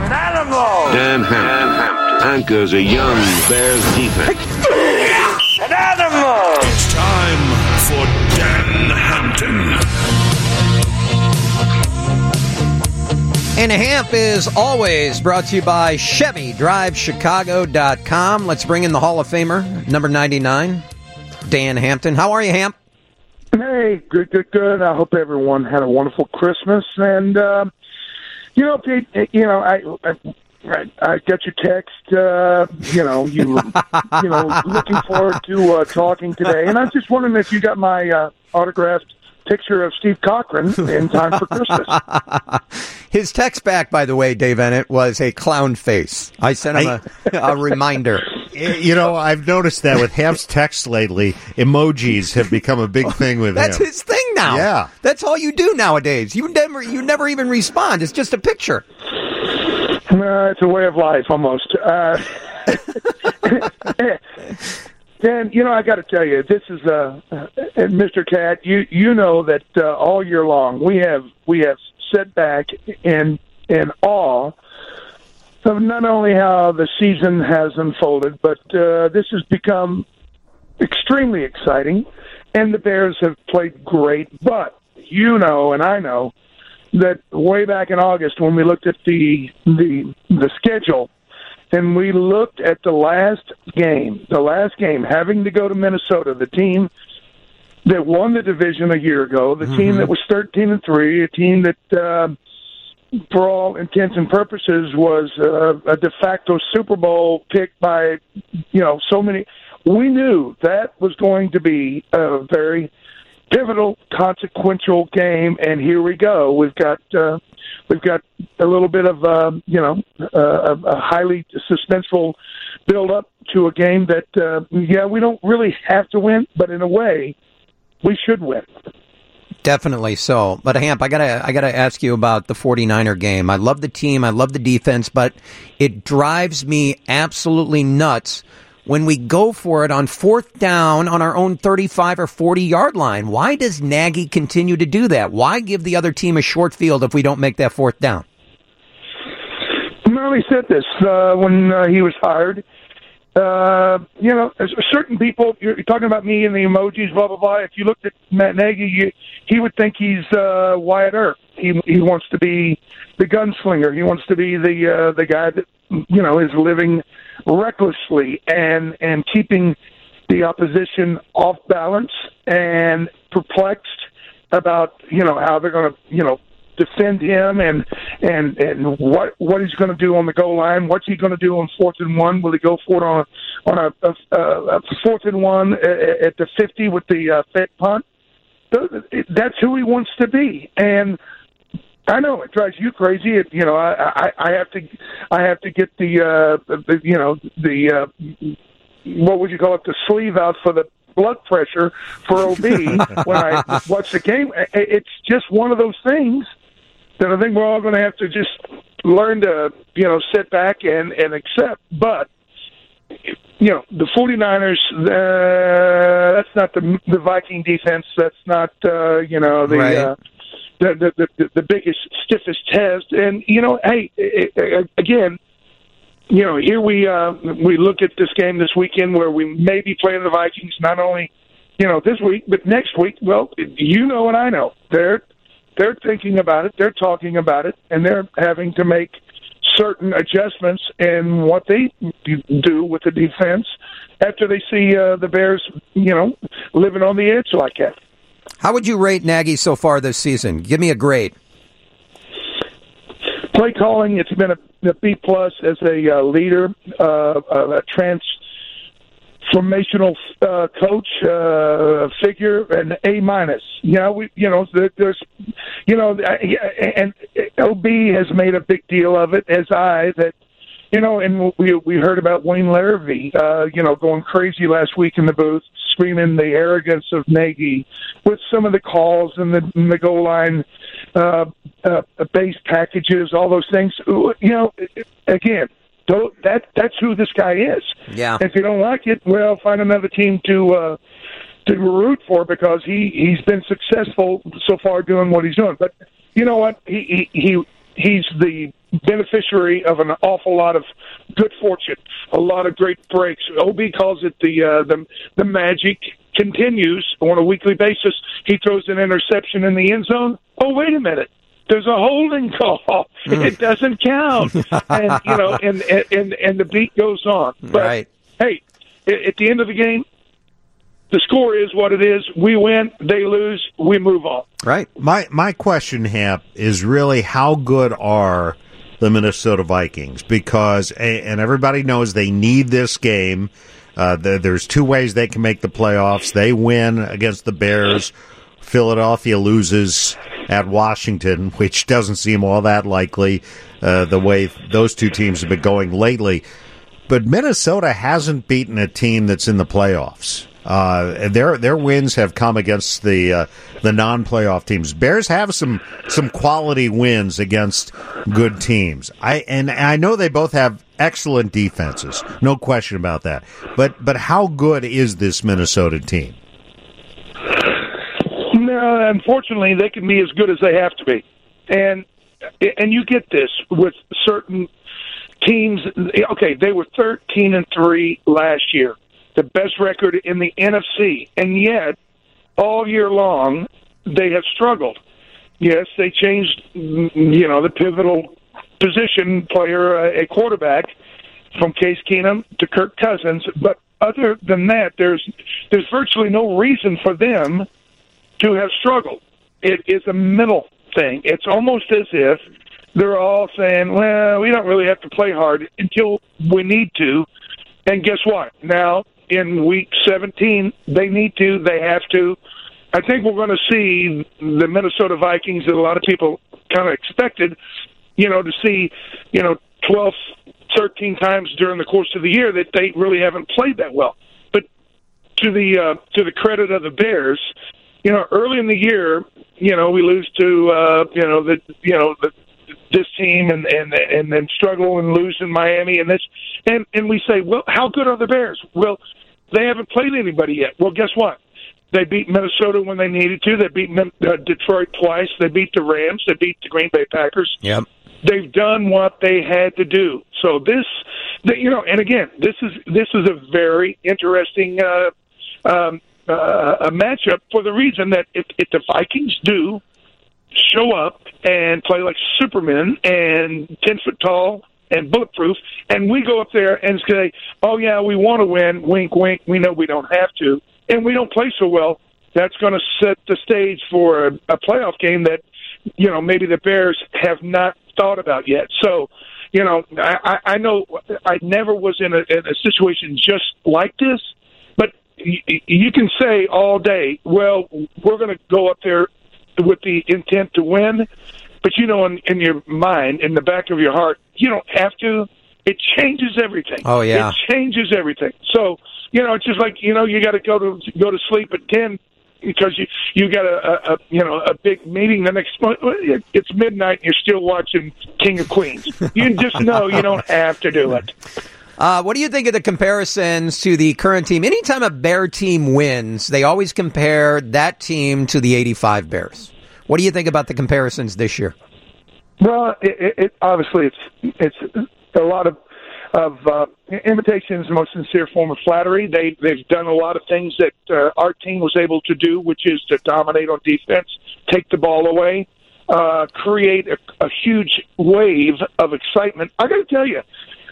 An animal. Dan Hampton anchors a young Bears defense. An animal. It's time for Dan Hampton. And Hamp is always brought to you by ChevyDriveChicago.com. Let's bring in the Hall of Famer, number 99, Dan Hampton. How are you, Hamp? Hey, good. I hope everyone had a wonderful Christmas. And, Pete, I got your text, looking forward to talking today. And I was just wondering if you got my autographed picture of Steve Cochran in time for Christmas. His text back, by the way, Dave Ennett, was a clown face. I sent him a reminder. I've noticed that with Hamp's texts lately, emojis have become a big thing with him. That's his thing now. Yeah. That's all you do nowadays. You never even respond. It's just a picture. It's a way of life, almost. Dan, I got to tell you, this is Mr. Cat. You know that all year long we have sat back in awe of not only how the season has unfolded, but this has become extremely exciting, and the Bears have played great. But and I know that way back in August when we looked at the schedule. And we looked at the last game, having to go to Minnesota, the team that won the division a year ago, the team that was 13-3, a team that, for all intents and purposes, was a de facto Super Bowl pick by, so many. We knew that was going to be a very pivotal, consequential game, and here we go. We've got a little bit of a highly suspenseful build up to a game that we don't really have to win, but in a way we should win. Definitely so. But Hamp, I gotta ask you about the 49er game. I love the team, I love the defense, but it drives me absolutely nuts when we go for it on fourth down on our own 35 or 40-yard line. Why does Nagy continue to do that? Why give the other team a short field if we don't make that fourth down? Well, he said this when he was hired. Certain people, you're talking about me and the emojis, blah, blah, blah. If you looked at Matt Nagy, he would think he's Wyatt Earp. He wants to be the gunslinger. He wants to be the guy that, is living recklessly and keeping the opposition off balance and perplexed about how they're going to defend him and what he's going to do on the goal line. What's he going to do on 4th and 1? Will he go for it on a 4th and 1 at the 50 with the fake punt? That's who he wants to be, and I know it drives you crazy. I have to get the what would you call it, the sleeve out for the blood pressure for OB when I watch the game. It's just one of those things that I think we're all going to have to just learn to sit back and accept. But the 49ers, that's not the Viking defense. That's not Right. The biggest, stiffest test. And, again, here we look at this game this weekend where we may be playing the Vikings not only, this week, but next week. Well, and I know. They're thinking about it, they're talking about it, and they're having to make certain adjustments in what they do with the defense after they see the Bears, living on the edge like that. How would you rate Nagy so far this season? Give me a grade. Play calling, it's been a B+ as a leader, a transformational coach figure, an A-. There's and OB has made a big deal of it, as that. And we heard about Wayne Larrivee, going crazy last week in the booth, screaming the arrogance of Nagy with some of the calls and the goal line base packages, all those things. Again, that's who this guy is. Yeah. If you don't like it, well, find another team to root for, because he's been successful so far doing what he's doing. But you know what? He's the beneficiary of an awful lot of good fortune, a lot of great breaks. OB calls it the magic continues on a weekly basis. He throws an interception in the end zone. Oh, wait a minute. There's a holding call. It doesn't count. And, you know, and the beat goes on. But, right. Hey, at the end of the game, the score is what it is. We win, they lose, we move on. Right. My question, Hamp, is really how good are the Minnesota Vikings? Because, and everybody knows they need this game. There's two ways they can make the playoffs. They win against the Bears. Philadelphia loses at Washington, which doesn't seem all that likely the way those two teams have been going lately. But Minnesota hasn't beaten a team that's in the playoffs. Their wins have come against the non-playoff teams. Bears have some quality wins against good teams. I know they both have excellent defenses, no question about that. But how good is this Minnesota team? No, unfortunately, they can be as good as they have to be, and you get this with certain teams. Okay, they were 13-3 last year, the best record in the NFC, and yet all year long they have struggled. Yes, they changed, the pivotal position player, a quarterback, from Case Keenum to Kirk Cousins, but other than that, there's virtually no reason for them to have struggled. It is a mental thing. It's almost as if they're all saying, well, we don't really have to play hard until we need to. And guess what? Now, in week 17, they need to, they have to. I think we're going to see the Minnesota Vikings that a lot of people kind of expected, to see, 12, 13 times during the course of the year that they really haven't played that well. But to the credit of the Bears, early in the year, we lose to this team and then struggle and lose in Miami and we say, well, how good are the Bears? Well, they haven't played anybody yet. Well, guess what? They beat Minnesota when they needed to. They beat Detroit twice. They beat the Rams. They beat the Green Bay Packers. Yep. They've done what they had to do. So and again, this is a very interesting a matchup for the reason that if the Vikings do show up and play like Supermen and 10 foot tall and bulletproof, and we go up there and say, oh, yeah, we want to win, wink, wink, we know we don't have to, and we don't play so well, that's going to set the stage for a playoff game that, maybe the Bears have not thought about yet. So, I know I never was in a situation just like this, but you can say all day, well, we're going to go up there with the intent to win, but in your mind, in the back of your heart, you don't have to. It changes everything. Oh yeah, it changes everything. So it's just like you got to go to sleep at 10 because you got a big meeting the next month. It's midnight and you're still watching King of Queens. You just know you don't have to do it. What do you think of the comparisons to the current team? Anytime a Bear team wins, they always compare that team to the 85 Bears. What do you think about the comparisons this year? Well, it obviously it's a lot of invitations, the most sincere form of flattery. They've done a lot of things that our team was able to do, which is to dominate on defense, take the ball away, create a huge wave of excitement. I got to tell you,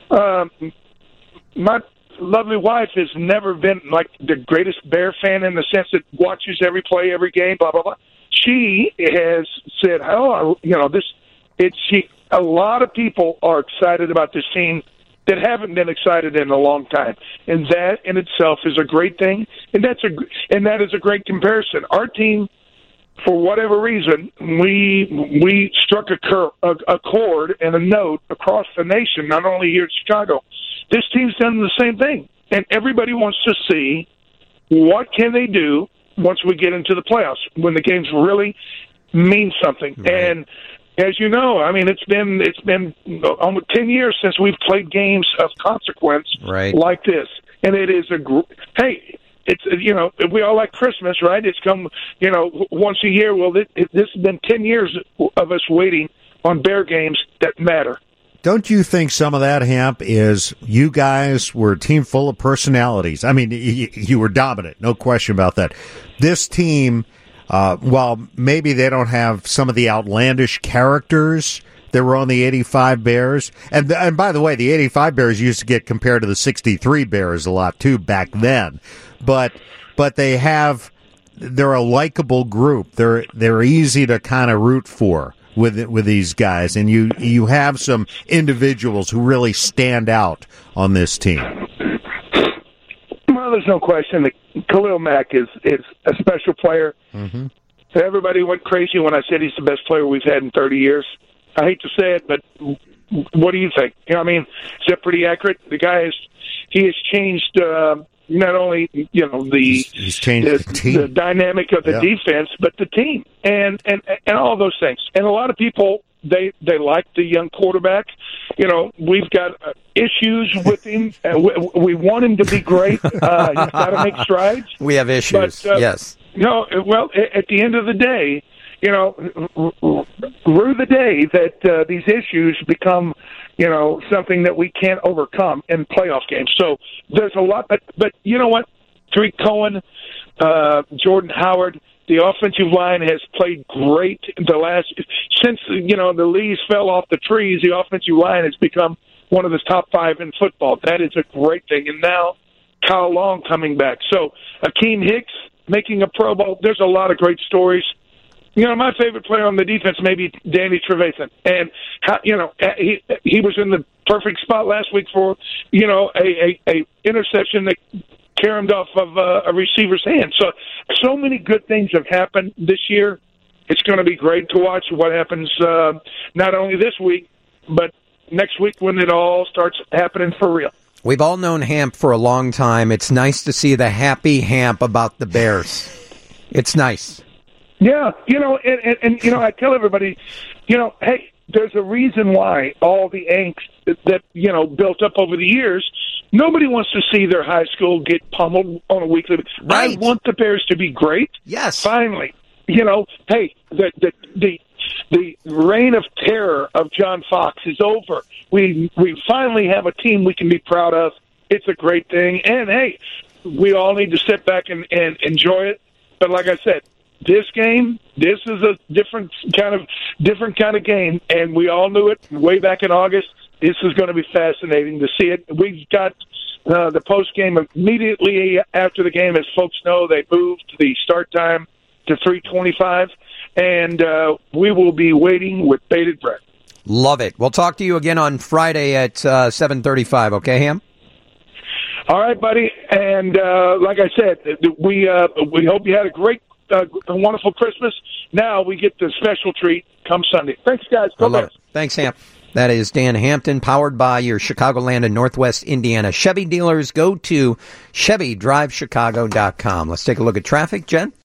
my lovely wife has never been like the greatest Bear fan in the sense that watches every play, every game, blah blah blah. She has said, a lot of people are excited about this team that haven't been excited in a long time, and that in itself is a great thing, and that is a great comparison. Our team, for whatever reason, we struck a chord and a note across the nation, not only here in Chicago. This team's done the same thing, and everybody wants to see what can they do once we get into the playoffs, when the games really mean something. Right. And as you know, I mean, it's been almost 10 years since we've played games of consequence like this, and it is it's we all like Christmas, right? It's come once a year. Well, this has been 10 years of us waiting on Bear games that matter. Don't you think some of that, Hamp, is you guys were a team full of personalities? I mean, you were dominant, no question about that. This team, while maybe they don't have some of the outlandish characters that were on the 85 Bears, and by the way, the 85 Bears used to get compared to the 63 Bears a lot, too, back then. But they're a likable group. They're easy to kind of root for with these guys, and you have some individuals who really stand out on this team. Well, there's no question that Khalil Mack is a special player. Mm-hmm. So everybody went crazy when I said he's the best player we've had in 30 years. I hate to say it, but what do you think? You know, I mean, is that pretty accurate? The guy he has changed not only he's changed the dynamic of the defense, but the team and all those things. And a lot of people they like the young quarterback. You know, we've got issues with him. We want him to be great. He's got to make strides. We have issues. But, yes. No, well, at the end of the day, you know, rue the day that these issues become, you know, something that we can't overcome in playoff games. So there's a lot, but you know what? Tariq Cohen, Jordan Howard, the offensive line has played great since, you know, the leaves fell off the trees. The offensive line has become one of the top 5 in football. That is a great thing. And now Kyle Long coming back. So Akeem Hicks making a Pro Bowl. There's a lot of great stories. You know, my favorite player on the defense may be Danny Trevathan. And, you know, he was in the perfect spot last week for, you know, a interception that caromed off of a receiver's hand. So many good things have happened this year. It's going to be great to watch what happens not only this week, but next week when it all starts happening for real. We've all known Hamp for a long time. It's nice to see the happy Hamp about the Bears. It's nice. Yeah, you know, and you know, I tell everybody, you know, hey, there's a reason why all the angst that, you know, built up over the years, nobody wants to see their high school get pummeled on a weekly basis. Right. I want the Bears to be great. Yes. Finally, you know, hey, the reign of terror of John Fox is over. We finally have a team we can be proud of. It's a great thing. And, hey, we all need to sit back and enjoy it. But like I said, this is a different kind of game, and we all knew it way back in August. This is going to be fascinating to see it. We've got the post game immediately after the game, as folks know. They moved the start time to 3:25, and we will be waiting with bated breath. Love it. We'll talk to you again on Friday at 7:35. Okay, Ham? All right, buddy. And like I said, we hope you had a wonderful Christmas. Now we get the special treat come Sunday. Thanks, guys. Go Bears. Thanks, Hamp. That is Dan Hampton, powered by your Chicagoland and Northwest Indiana Chevy dealers. Go to ChevyDriveChicago.com. Let's take a look at traffic, Jen.